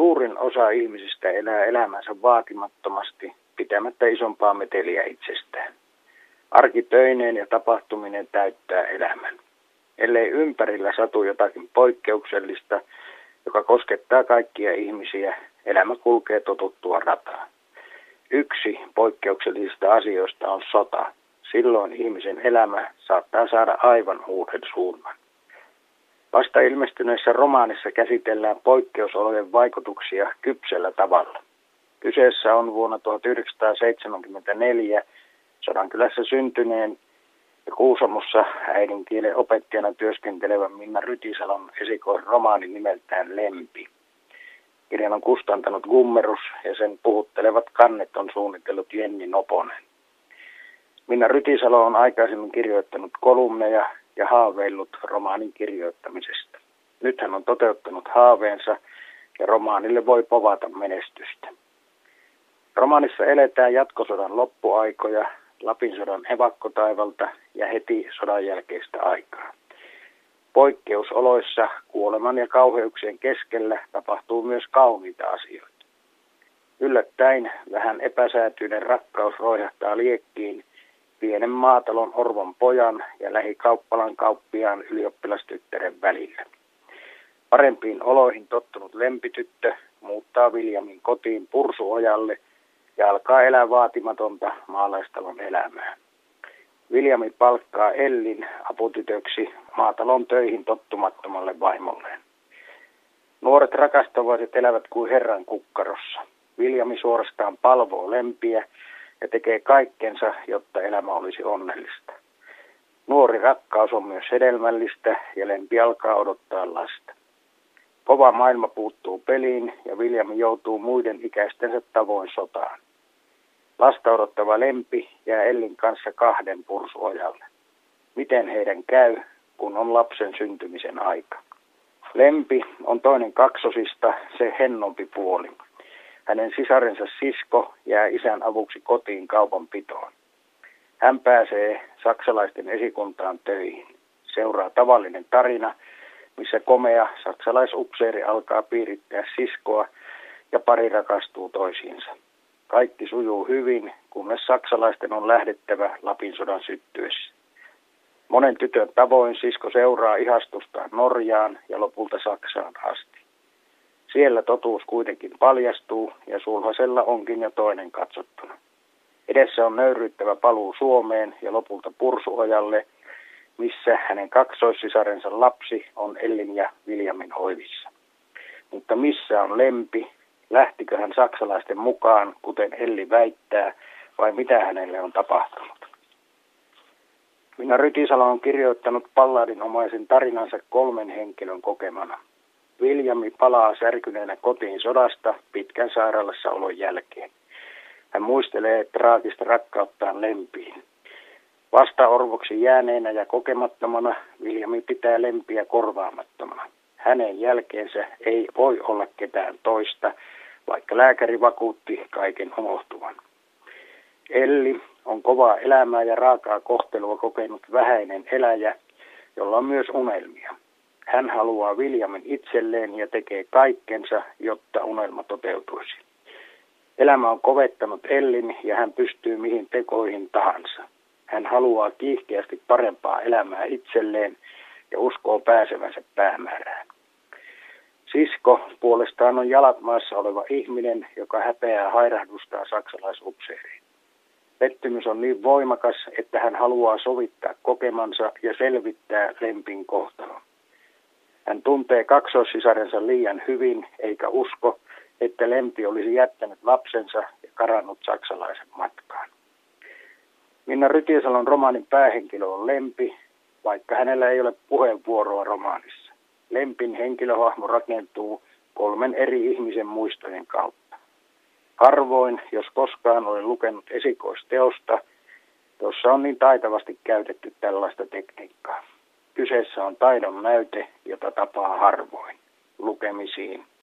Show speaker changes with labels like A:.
A: Suurin osa ihmisistä elää elämänsä vaatimattomasti, pitämättä isompaa meteliä itsestään. Arkitöineen ja tapahtuminen täyttää elämän. Ellei ympärillä satu jotakin poikkeuksellista, joka koskettaa kaikkia ihmisiä, elämä kulkee totuttua rataa. Yksi poikkeuksellisista asioista on sota. Silloin ihmisen elämä saattaa saada aivan uuden suunnan. Vasta ilmestyneessä romaanissa käsitellään poikkeusolojen vaikutuksia kypsellä tavalla. Kyseessä on vuonna 1974 Sodankylässä syntyneen ja Kuusamossa äidinkielen opettajana työskentelevän Minna Rytisalon esikoisromaani nimeltään Lempi. Kirjan on kustantanut Gummerus ja sen puhuttelevat kannet on suunnitellut Jenni Noponen. Minna Rytisalo on aikaisemmin kirjoittanut kolumneja ja haaveillut romaanin kirjoittamisesta. Nyt hän on toteuttanut haaveensa ja romaanille voi povata menestystä. Romaanissa eletään jatkosodan loppuaikoja, Lapin sodan evakkotaivalta ja heti sodan jälkeistä aikaa. Poikkeusoloissa kuoleman ja kauheuksien keskellä tapahtuu myös kauniita asioita. Yllättäen vähän epäsäätyinen rakkaus roihahtaa liekkiin pienen maatalon orvon pojan ja lähikauppalan kauppiaan ylioppilastyttären välillä. Parempiin oloihin tottunut lempityttö muuttaa Viljamin kotiin Pursuojalle ja alkaa elää vaatimatonta maalaistalon elämää. Viljami palkkaa Ellin aputytöksi maatalon töihin tottumattomalle vaimolleen. Nuoret rakastavaiset elävät kuin Herran kukkarossa. Viljami suorastaan palvoo Lempiä ja tekee kaikkensa, jotta elämä olisi onnellista. Nuori rakkaus on myös hedelmällistä ja Lempi alkaa odottaa lasta. Kova maailma puuttuu peliin ja Viljami joutuu muiden ikäistensä tavoin sotaan. Lasta odottava Lempi jää Ellin kanssa kahden Pursuojalle. Miten heidän käy, kun on lapsen syntymisen aika? Lempi on toinen kaksosista, se hennompi puoli. Hänen sisarensa sisko jää isän avuksi kotiin kaupanpitoon. Hän pääsee saksalaisten esikuntaan töihin. Seuraa tavallinen tarina, missä komea saksalaisupseeri alkaa piirittää siskoa ja pari rakastuu toisiinsa. Kaikki sujuu hyvin, kunnes saksalaisten on lähdettävä Lapin sodan syttyessä. Monen tytön tavoin sisko seuraa ihastustaan Norjaan ja lopulta Saksaan asti. Siellä totuus kuitenkin paljastuu ja sulhasella onkin jo toinen katsottuna. Edessä on nöyryyttävä paluu Suomeen ja lopulta Pursuojalle, missä hänen kaksoissisarensa lapsi on Ellin ja Viljamin hoivissa. Mutta missä on Lempi? Lähtikö hän saksalaisten mukaan, kuten Elli väittää, vai mitä hänelle on tapahtunut? Minna Rytisalo on kirjoittanut palladinomaisen tarinansa 3 henkilön kokemana. Viljami palaa särkyneenä kotiin sodasta pitkän sairaalassaolon jälkeen. Hän muistelee traagista rakkauttaan Lempiin. Vastaorvoksi jääneenä ja kokemattomana Viljami pitää Lempiä korvaamattomana. Hänen jälkeensä ei voi olla ketään toista, vaikka lääkäri vakuutti kaiken unohtuvan. Elli on kovaa elämää ja raakaa kohtelua kokenut vähäinen eläjä, jolla on myös unelmia. Hän haluaa Viljamin itselleen ja tekee kaikkensa, jotta unelma toteutuisi. Elämä on kovettanut Ellin ja hän pystyy mihin tekoihin tahansa. Hän haluaa kiihkeästi parempaa elämää itselleen ja uskoo pääsevänsä päämäärään. Sisko puolestaan on jalat maassa oleva ihminen, joka häpeää hairahdustaan saksalaisupseeriin. Pettymys on niin voimakas, että hän haluaa sovittaa kokemansa ja selvittää Lempin kohtalon. Hän tuntee kaksoissisarensa liian hyvin, eikä usko, että Lempi olisi jättänyt lapsensa ja karannut saksalaisen matkaan. Minna Rytisalon romaanin päähenkilö on Lempi, vaikka hänellä ei ole puheenvuoroa romaanissa. Lempin henkilöhahmo rakentuu 3 eri ihmisen muistojen kautta. Harvoin, jos koskaan, olen lukenut esikoisteosta, jossa on niin taitavasti käytetty tällaista tekniikkaa. Kyseessä on taidon näyte, jota tapaa harvoin. Lukemisiin.